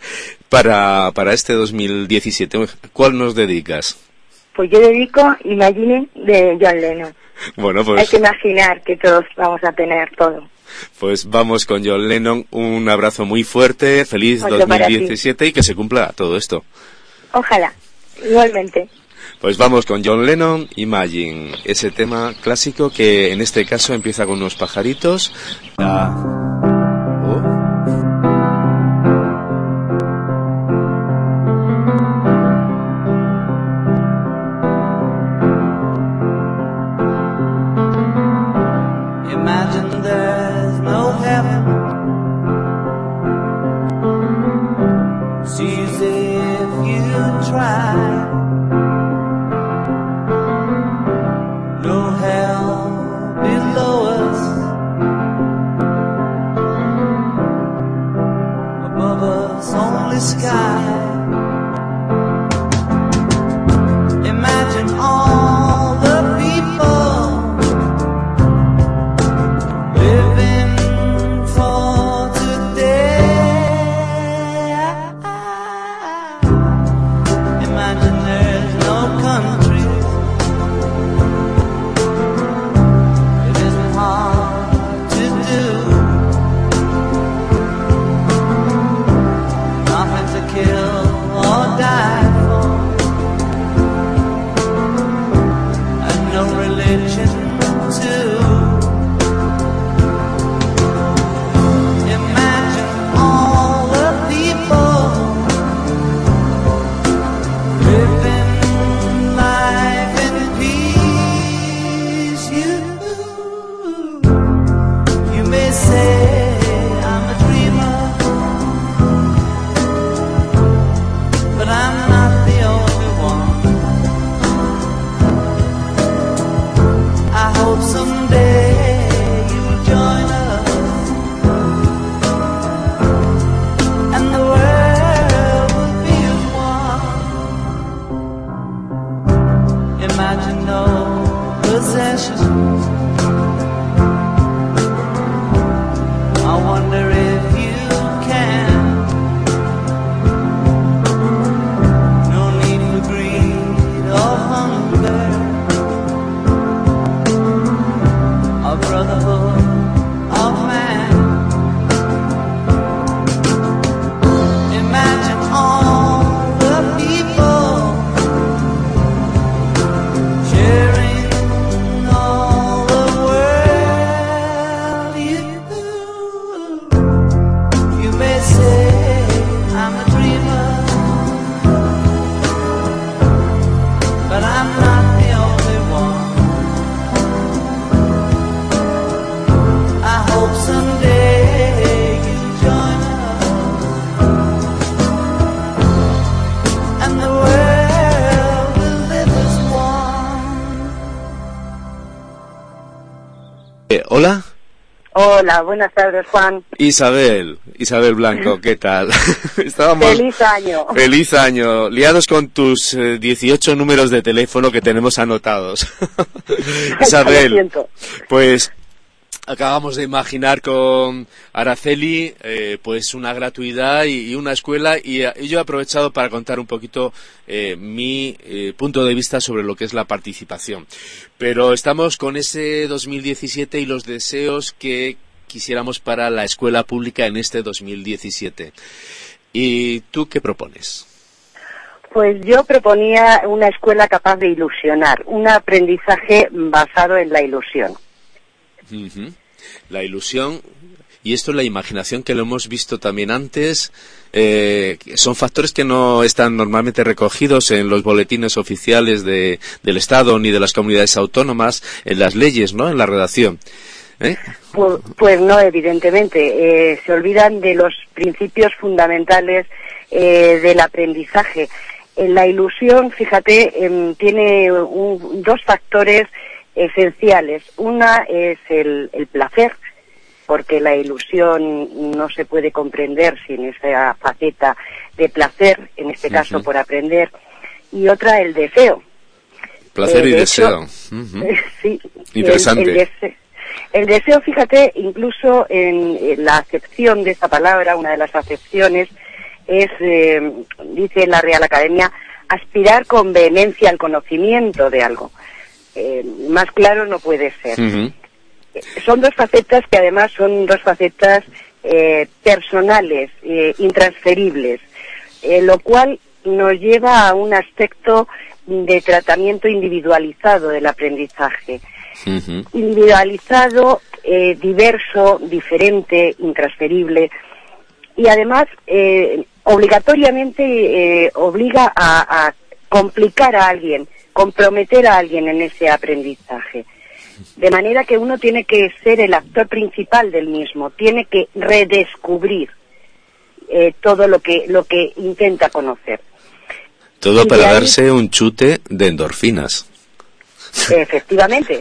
para este 2017. ¿Cuál nos dedicas? Pues yo dedico Imagine de John Lennon. Bueno, pues hay que imaginar que todos vamos a tener todo. Pues vamos con John Lennon. Un abrazo muy fuerte, feliz 2017 y que se cumpla todo esto. Ojalá, igualmente. Pues vamos con John Lennon, Imagine, ese tema clásico que en este caso empieza con unos pajaritos. Kill wonder if you can. No need for greed or hunger, or brotherhood of man. Imagine all the people sharing all the world. You may say I'm a dreamer, but I'm not the only one. I hope someday you join us, and the world will live as one. Hola. Hola, buenas tardes, Juan. Isabel Blanco, ¿qué tal? Estábamos... Feliz año. Feliz año. Liados con tus 18 números de teléfono que tenemos anotados. Isabel, Lo siento. pues acabamos de imaginar con Araceli pues una gratuidad y una escuela y yo he aprovechado para contar un poquito mi punto de vista sobre lo que es la participación. Pero estamos con ese 2017 y los deseos que quisiéramos para la escuela pública en este 2017. ¿Y tú qué propones? Pues yo proponía una escuela capaz de ilusionar, un aprendizaje basado en la ilusión. Uh-huh. La ilusión y esto es la imaginación, que lo hemos visto también antes, son factores que no están normalmente recogidos en los boletines oficiales del Estado ni de las comunidades autónomas, en las leyes, ¿no? En la redacción. Pues no, evidentemente. Se olvidan de los principios fundamentales del aprendizaje. La ilusión, fíjate, tiene dos factores esenciales. Una es el placer, porque la ilusión no se puede comprender sin esa faceta de placer, en este caso por aprender, y otra el deseo. Placer y deseo. Sí. Interesante. El deseo, fíjate, incluso en la acepción de esta palabra, una de las acepciones es, dice la Real Academia, aspirar con vehemencia al conocimiento de algo. Más claro no puede ser. Son dos facetas que además son dos facetas personales, intransferibles, lo cual nos lleva a un aspecto de tratamiento individualizado del aprendizaje. Individualizado, diverso, diferente, intransferible, y además obligatoriamente obliga a complicar a alguien, comprometer a alguien en ese aprendizaje. De manera que uno tiene que ser el actor principal del mismo, tiene que redescubrir todo lo que intenta conocer. Todo y para darse un chute de endorfinas. Efectivamente.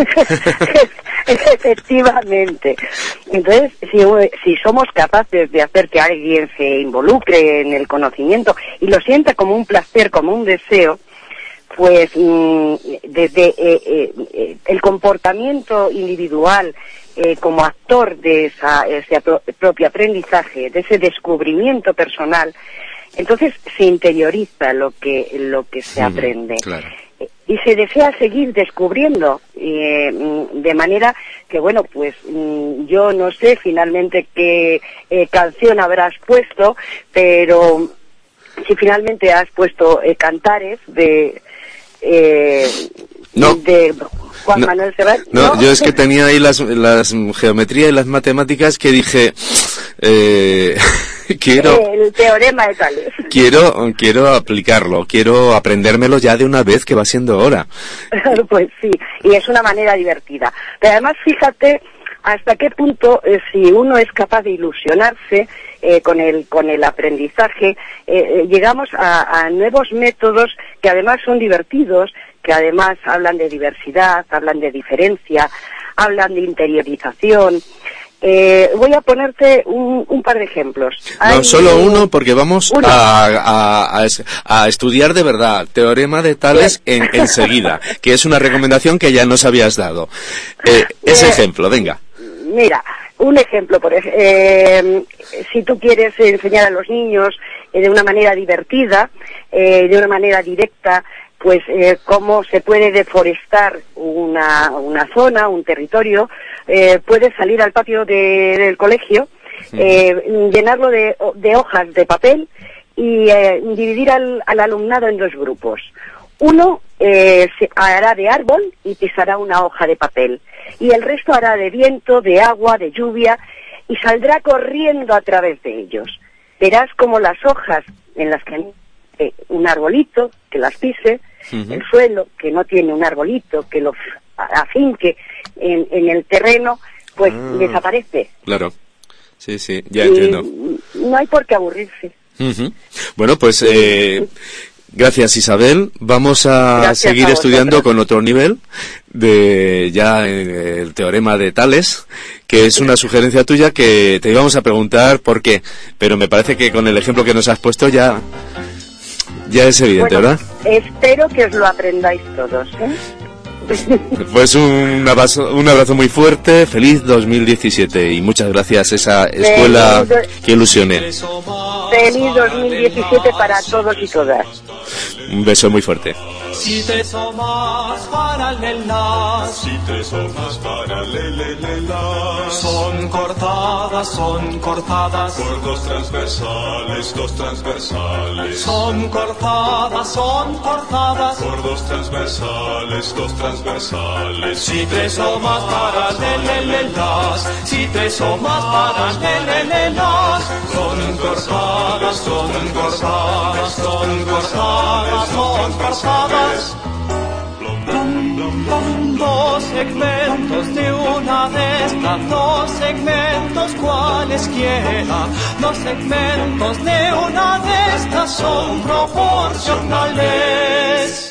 Efectivamente. Entonces, si somos capaces de hacer que alguien se involucre en el conocimiento y lo sienta como un placer, como un deseo, pues desde el comportamiento individual como actor de ese propio aprendizaje, de ese descubrimiento personal, entonces se interioriza lo que se aprende. Claro. Y se desea seguir descubriendo, de manera que, bueno, pues yo no sé finalmente qué canción habrás puesto, pero si finalmente has puesto Cantares de Juan Manuel Serrat. No, yo es que tenía ahí las geometría y las matemáticas que dije quiero el teorema de Tales. Quiero aplicarlo, quiero aprendérmelo ya de una vez, que va siendo hora. Pues sí, y es una manera divertida. Pero además, fíjate hasta qué punto si uno es capaz de ilusionarse con el aprendizaje, llegamos a nuevos métodos que además son divertidos, que además hablan de diversidad, hablan de diferencia, hablan de interiorización. Voy a ponerte un par de ejemplos. No, solo uno, porque vamos a estudiar de verdad Teorema de Tales enseguida, que es una recomendación que ya nos habías dado. Ese ejemplo, venga. Mira, un ejemplo, si tú quieres enseñar a los niños de una manera divertida, de una manera directa, pues cómo se puede deforestar una zona, un territorio, puedes salir al patio del colegio, llenarlo de hojas de papel y dividir al alumnado en dos grupos. Uno se hará de árbol y pisará una hoja de papel, y el resto hará de viento, de agua, de lluvia, y saldrá corriendo a través de ellos. Verás como las hojas en las que un arbolito que las pise, el suelo que no tiene un arbolito que lo afinque en el terreno, pues desaparece. Claro, sí, ya entiendo. No hay por qué aburrirse. Bueno, pues gracias, Isabel. Vamos a seguir estudiando con otro nivel de ya el teorema de Tales, que es una sugerencia tuya que te íbamos a preguntar por qué, pero me parece que con el ejemplo que nos has puesto ya es evidente, ¿verdad? Espero que os lo aprendáis todos, Pues un abrazo muy fuerte, feliz 2017 y muchas gracias a esa escuela que ilusione. Feliz 2017 para todos y todas. Un beso muy fuerte. Si te somas paralelas, si te somas paralelas, son cortadas por dos transversales, son cortadas por dos transversales, si te somas paralelas, si te somas paralelas, son cortadas. Dos segmentos de una de estas, dos segmentos cualesquiera, dos segmentos de una de estas son proporcionales.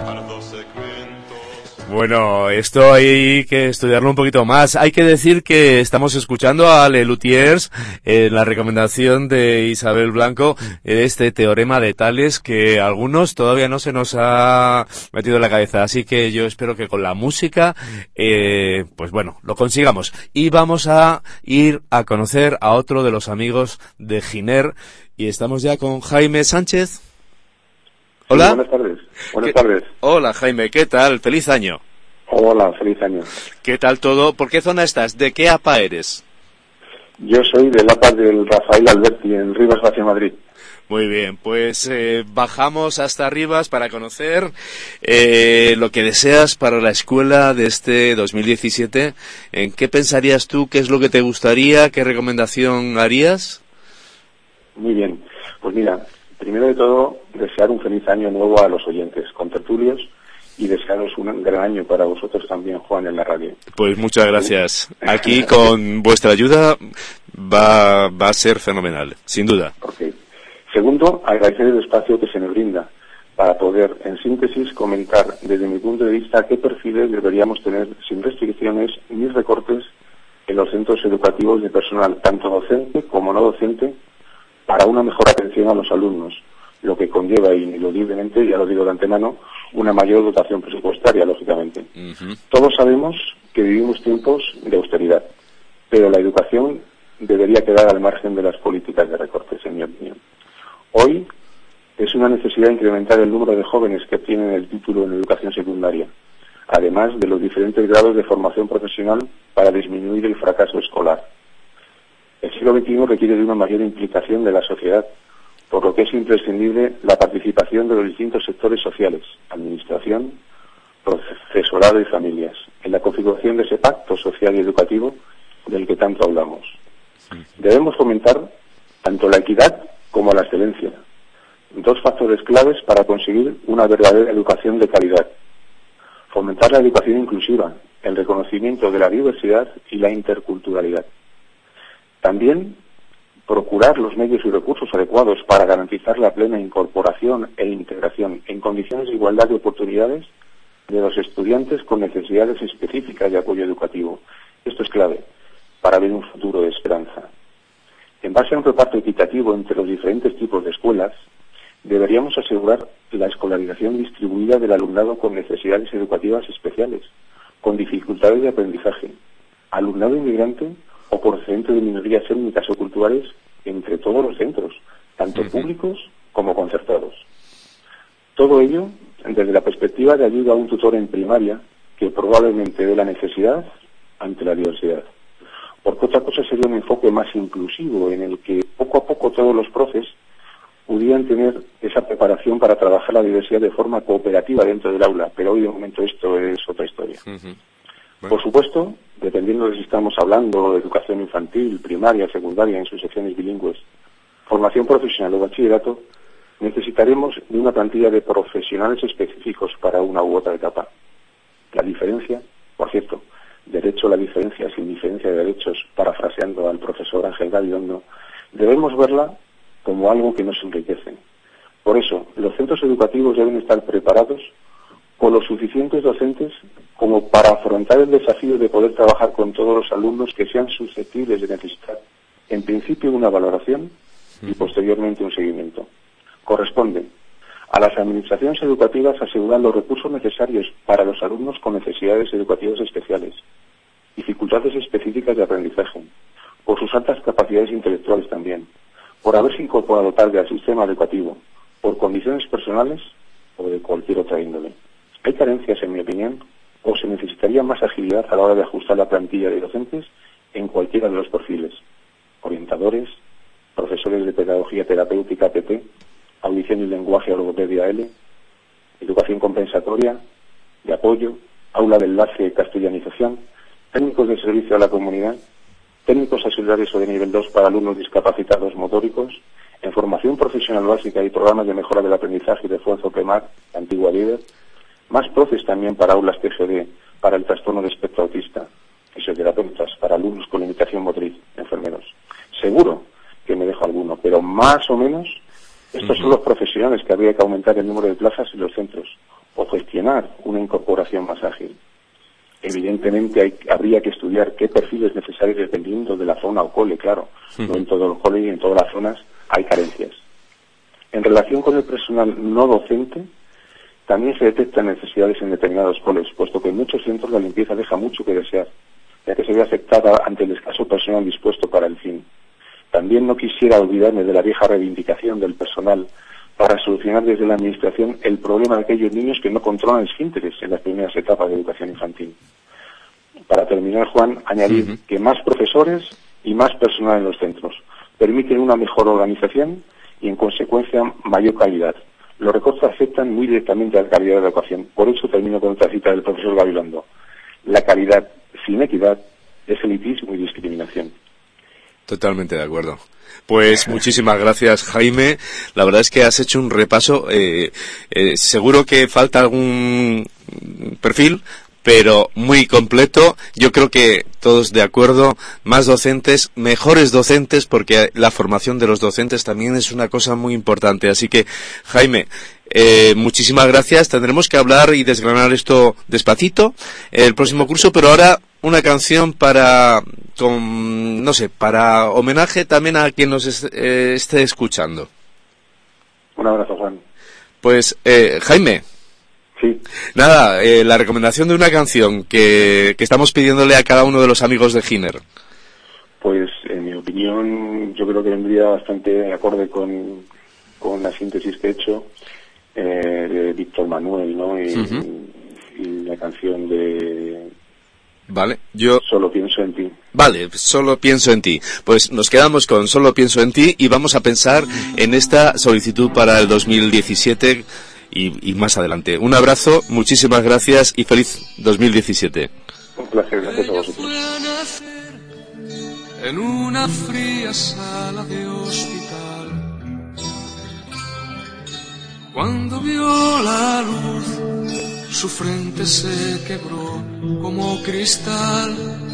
Bueno, esto hay que estudiarlo un poquito más. Hay que decir que estamos escuchando a Le Luthiers en la recomendación de Isabel Blanco, este teorema de Tales que a algunos todavía no se nos ha metido en la cabeza. Así que yo espero que con la música, pues bueno, lo consigamos. Y vamos a ir a conocer a otro de los amigos de Giner. Y estamos ya con Jaime Sánchez. Hola. Sí, buenas tardes. Hola, Jaime, ¿qué tal? Feliz año. Hola, feliz año. ¿Qué tal todo? ¿Por qué zona estás? ¿De qué APA eres? Yo soy del APA del Rafael Alberti, en Rivas hacia Madrid. Muy bien, pues bajamos hasta Rivas para conocer lo que deseas para la escuela de este 2017. ¿En qué pensarías tú? ¿Qué es lo que te gustaría? ¿Qué recomendación harías? Muy bien, pues mira, primero de todo, desear un feliz año nuevo a los oyentes, contertulios, y desearos un gran año para vosotros también, Juan, en la radio. Pues muchas gracias. Aquí, con vuestra ayuda, va a ser fenomenal, sin duda. Okay. Segundo, agradecer el espacio que se me brinda para poder, en síntesis, comentar desde mi punto de vista qué perfiles deberíamos tener sin restricciones ni recortes en los centros educativos de personal, tanto docente como no docente, para una mejor atención a los alumnos, lo que conlleva ineludiblemente, ya lo digo de antemano, una mayor dotación presupuestaria, lógicamente. Todos sabemos que vivimos tiempos de austeridad, pero la educación debería quedar al margen de las políticas de recortes, en mi opinión. Hoy es una necesidad incrementar el número de jóvenes que obtienen el título en educación secundaria, además de los diferentes grados de formación profesional para disminuir el fracaso escolar. El siglo XXI requiere de una mayor implicación de la sociedad, por lo que es imprescindible la participación de los distintos sectores sociales, administración, profesorado y familias, en la configuración de ese pacto social y educativo del que tanto hablamos. Debemos fomentar tanto la equidad como la excelencia, dos factores claves para conseguir una verdadera educación de calidad. Fomentar la educación inclusiva, el reconocimiento de la diversidad y la interculturalidad. También procurar los medios y recursos adecuados para garantizar la plena incorporación e integración en condiciones de igualdad de oportunidades de los estudiantes con necesidades específicas de apoyo educativo. Esto es clave para ver un futuro de esperanza. En base a un reparto equitativo entre los diferentes tipos de escuelas, deberíamos asegurar la escolarización distribuida del alumnado con necesidades educativas especiales, con dificultades de aprendizaje, alumnado inmigrante o procedente de minorías étnicas o culturales entre todos los centros, tanto públicos como concertados. Todo ello desde la perspectiva de ayuda a un tutor en primaria que probablemente ve la necesidad ante la diversidad. Porque otra cosa sería un enfoque más inclusivo en el que poco a poco todos los profes pudieran tener esa preparación para trabajar la diversidad de forma cooperativa dentro del aula, pero hoy de momento esto es otra historia. Bueno. Por supuesto, dependiendo de si estamos hablando de educación infantil, primaria, secundaria en sus secciones bilingües, formación profesional o bachillerato, necesitaremos de una plantilla de profesionales específicos para una u otra etapa. La diferencia, por cierto, derecho a la diferencia sin diferencia de derechos, parafraseando al profesor Ángel Gabilondo, debemos verla como algo que nos enriquece. Por eso, los centros educativos deben estar preparados con los suficientes docentes como para afrontar el desafío de poder trabajar con todos los alumnos que sean susceptibles de necesitar, en principio, una valoración y posteriormente un seguimiento. Corresponde a las administraciones educativas asegurar los recursos necesarios para los alumnos con necesidades educativas especiales, dificultades específicas de aprendizaje, por sus altas capacidades intelectuales también, por haberse incorporado tarde al sistema educativo, por condiciones personales o de cualquier otra índole. Hay carencias, en mi opinión, o se necesitaría más agilidad a la hora de ajustar la plantilla de docentes en cualquiera de los perfiles: orientadores, profesores de pedagogía terapéutica APP, audición y lenguaje o logopedia L, educación compensatoria, de apoyo, aula de enlace, castellanización, técnicos de servicio a la comunidad, técnicos auxiliares o de nivel 2 para alumnos discapacitados motóricos, en formación profesional básica y programas de mejora del aprendizaje y refuerzo PEMAC, antigua líder, más profes también para aulas TGD, para el trastorno de espectro autista, fisioterapeutas para alumnos con limitación motriz, enfermeros. Seguro que me dejo alguno, pero más o menos estos son los profesionales que habría que aumentar el número de plazas en los centros o gestionar una incorporación más ágil. Evidentemente habría que estudiar qué perfil es necesario dependiendo de la zona o cole, claro. No en todo el cole y en todas las zonas hay carencias. En relación con el personal no docente, también se detectan necesidades en determinados coles, puesto que en muchos centros la limpieza deja mucho que desear, ya que se ve afectada ante el escaso personal dispuesto para el fin. También no quisiera olvidarme de la vieja reivindicación del personal para solucionar desde la Administración el problema de aquellos niños que no controlan esfínteres en las primeras etapas de educación infantil. Para terminar, Juan, añadir que más profesores y más personal en los centros permiten una mejor organización y, en consecuencia, mayor calidad. Los recortes afectan muy directamente a la calidad de la educación. Por eso termino con otra cita del profesor Gabilondo. La calidad sin equidad es elitismo y discriminación. Totalmente de acuerdo. Pues muchísimas gracias, Jaime. La verdad es que has hecho un repaso. Seguro que falta algún perfil, pero muy completo. Yo creo que todos de acuerdo, más docentes, mejores docentes, porque la formación de los docentes también es una cosa muy importante. Así que, Jaime, muchísimas gracias. Tendremos que hablar y desgranar esto despacito el próximo curso, pero ahora una canción para homenaje también a quien nos esté escuchando. Un abrazo, Juan. Pues, Jaime. Sí. Nada, la recomendación de una canción que estamos pidiéndole a cada uno de los amigos de Giner. Pues, en mi opinión, yo creo que vendría bastante acorde con la síntesis que he hecho de Víctor Manuel, ¿no? Y la canción de... Vale, yo... Solo pienso en ti. Vale, solo pienso en ti. Pues nos quedamos con Solo pienso en ti y vamos a pensar en esta solicitud para el 2017 y más adelante. Un abrazo, muchísimas gracias y feliz 2017. Un placer, gracias a vosotros. En una fría sala de hospital, cuando vio la luz, su frente se quebró como cristal,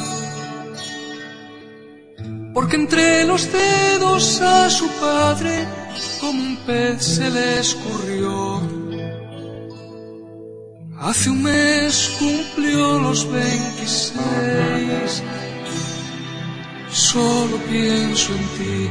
porque entre los dedos a su padre como un pez se le escurrió. Hace un mes cumplió los 26. Solo pienso en ti.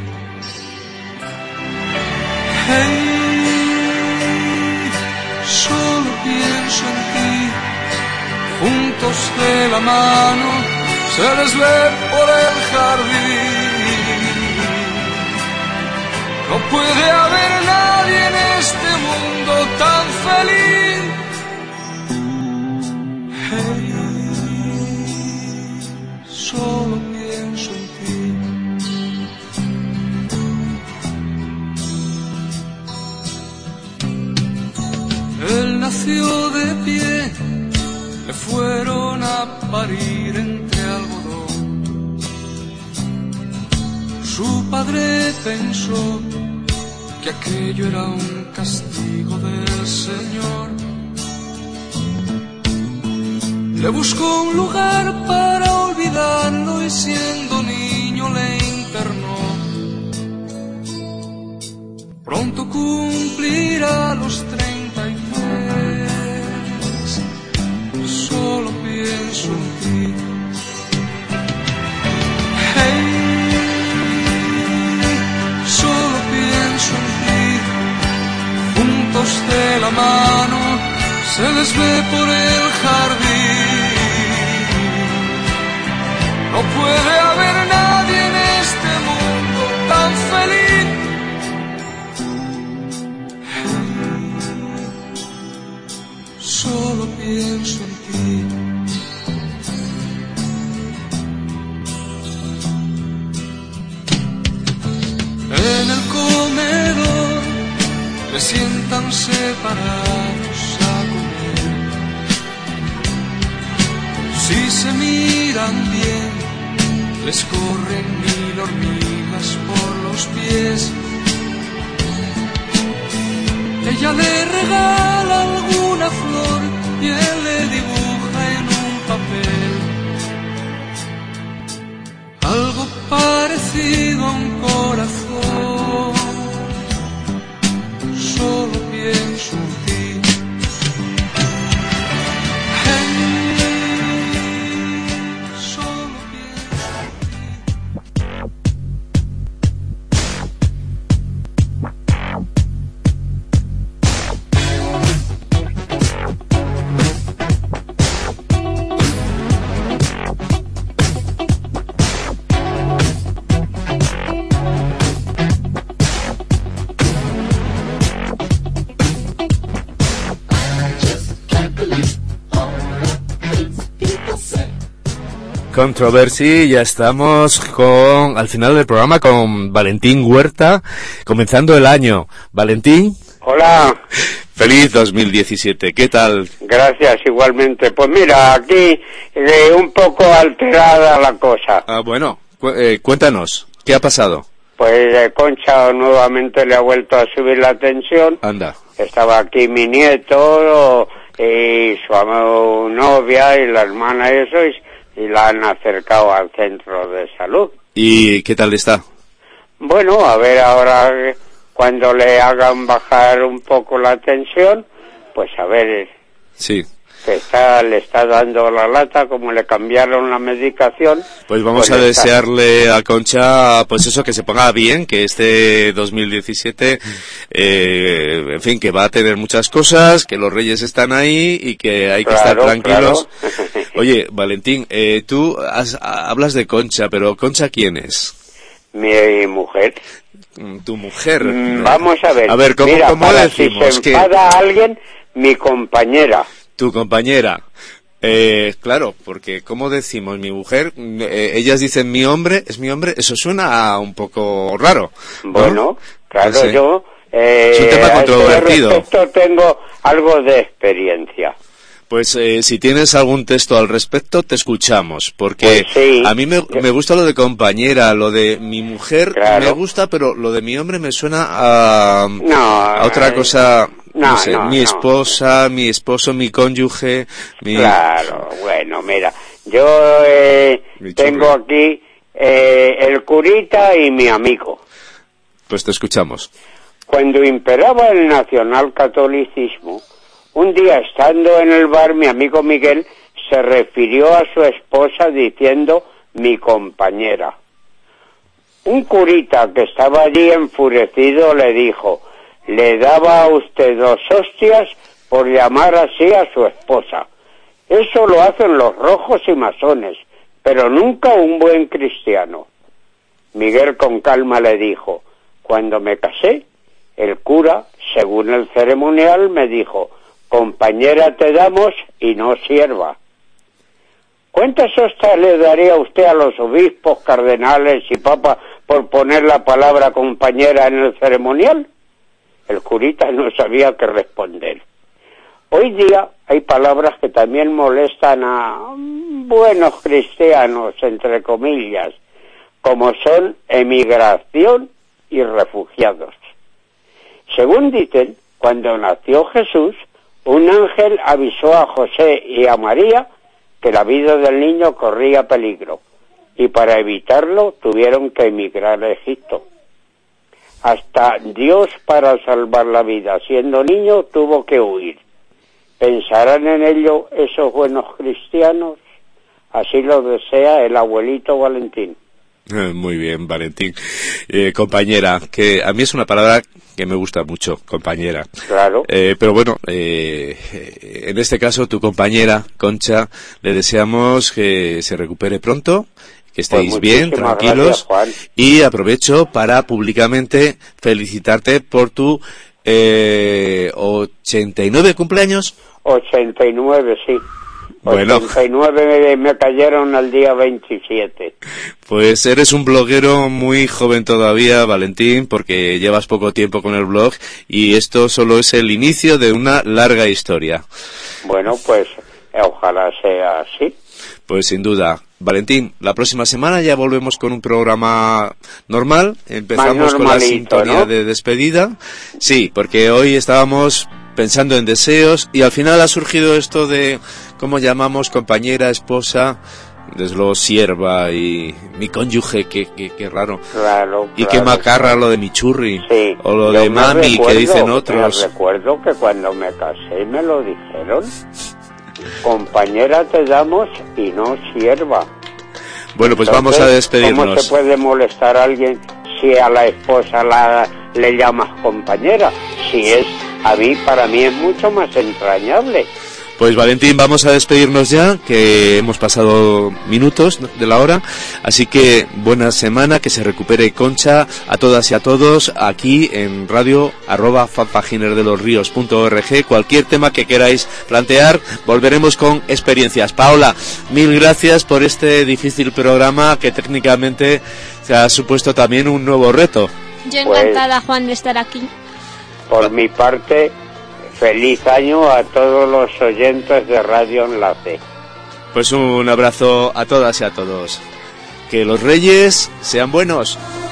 Solo pienso en ti. Juntos de la mano, se les ve por el jardín. No puede haber nadie en este mundo tan feliz. Hey, solo pienso en ti. Él nació de pie, le fueron a parir entre algodón. Su padre pensó que aquello era un castigo del Señor. Le buscó un lugar para olvidarlo y siendo niño le internó. Pronto cumplirá los 33. Solo pienso en ti. Hey, solo pienso en ti. Juntos de la mano se les ve por el jardín. No puede haber nadie en este mundo tan feliz. Solo pienso en ti. En el comedor se sientan separados a comer. Si se miran bien, les corren 1000 hormigas por los pies. Ella le regala alguna flor y él le dibuja en un papel algo parecido a un corazón. Solo pienso en ti. Hey, solo pienso en ti. Controversy, ya estamos al final del programa con Valentín Huerta, comenzando el año. Valentín. Hola. Feliz 2017, ¿qué tal? Gracias, igualmente. Pues mira, aquí un poco alterada la cosa. Ah, bueno, cuéntanos, ¿qué ha pasado? Pues Concha nuevamente le ha vuelto a subir la tensión. Anda. Estaba aquí mi nieto y su novia y la hermana y eso, y la han acercado al centro de salud. ¿Y qué tal está? Bueno, a ver ahora cuando le hagan bajar un poco la tensión, pues a ver. Sí. Que le está dando la lata, como le cambiaron la medicación. Pues vamos a desearle a Concha, pues eso, que se ponga bien, que este 2017, en fin, que va a tener muchas cosas, que los reyes están ahí y que hay que estar tranquilos. Claro. Oye, Valentín, tú hablas de Concha, pero ¿Concha quién es? Mi mujer. Tu mujer. Vamos a ver. A ver, ¿cómo decimos? Si se enfada alguien, mi compañera. Tu compañera. Claro, porque ¿cómo decimos mi mujer? Ellas dicen mi hombre, es mi hombre, eso suena un poco raro, ¿no? Bueno, claro, no sé. Yo... es un tema controvertido. A este respecto tengo algo de experiencia. Pues si tienes algún texto al respecto, te escuchamos, porque pues sí. A mí me gusta lo de compañera, lo de mi mujer me gusta, pero lo de mi hombre me suena a otra cosa... No sé, mi esposa, mi esposo, mi cónyuge, Claro, bueno, mira, yo tengo aquí el curita y mi amigo. Pues te escuchamos. Cuando imperaba el nacionalcatolicismo, un día estando en el bar, mi amigo Miguel se refirió a su esposa diciendo mi compañera. Un curita que estaba allí enfurecido le dijo: le daba a usted 2 hostias por llamar así a su esposa. Eso lo hacen los rojos y masones, pero nunca un buen cristiano. Miguel con calma le dijo: cuando me casé, el cura, según el ceremonial, me dijo: compañera te damos y no sierva. ¿Cuántas hostias le daría usted a los obispos, cardenales y papas por poner la palabra compañera en el ceremonial? El curita no sabía qué responder. Hoy día hay palabras que también molestan a buenos cristianos, entre comillas, como son emigración y refugiados. Según dicen, cuando nació Jesús, un ángel avisó a José y a María que la vida del niño corría peligro, y para evitarlo tuvieron que emigrar a Egipto. Hasta Dios, para salvar la vida siendo niño, tuvo que huir. ¿Pensarán en ello esos buenos cristianos? Así lo desea el abuelito Valentín. Muy bien, Valentín. Compañera, que a mí es una palabra que me gusta mucho, compañera. Claro. Pero bueno, en este caso, tu compañera, Concha, le deseamos que se recupere pronto, que estéis Pues bien, tranquilos. Gracias, y aprovecho para públicamente felicitarte por tu 89 cumpleaños. 89, sí. Bueno. 89 me cayeron al día 27. Pues eres un bloguero muy joven todavía, Valentín, porque llevas poco tiempo con el blog y esto solo es el inicio de una larga historia. Bueno, pues ojalá sea así. Pues sin duda. Valentín, la próxima semana ya volvemos con un programa normal. Empezamos con la sintonía, ¿no?, de despedida. Sí, porque hoy estábamos pensando en deseos y al final ha surgido esto de cómo llamamos compañera, esposa, desde luego sierva y mi cónyuge, que raro. Claro. Y qué macarra lo de mi churri. Sí. O lo de mami, que dicen otros. Recuerdo que cuando me casé me lo dijeron. Compañera te damos y no sierva. Bueno, pues entonces, vamos a despedirnos. ¿Cómo se puede molestar a alguien si a la esposa le llamas compañera? Si es, para mí es mucho más entrañable. Pues Valentín, vamos a despedirnos ya, que hemos pasado minutos de la hora, así que buena semana, que se recupere Concha, a todas y a todos, aquí en radio @fanpaginerdelosrios.org. Cualquier tema que queráis plantear, volveremos con experiencias. Paola, mil gracias por este difícil programa que técnicamente se ha supuesto también un nuevo reto. Yo encantada, Juan, de estar aquí. Por mi parte, feliz año a todos los oyentes de Radio Enlace. Pues un abrazo a todas y a todos. Que los reyes sean buenos.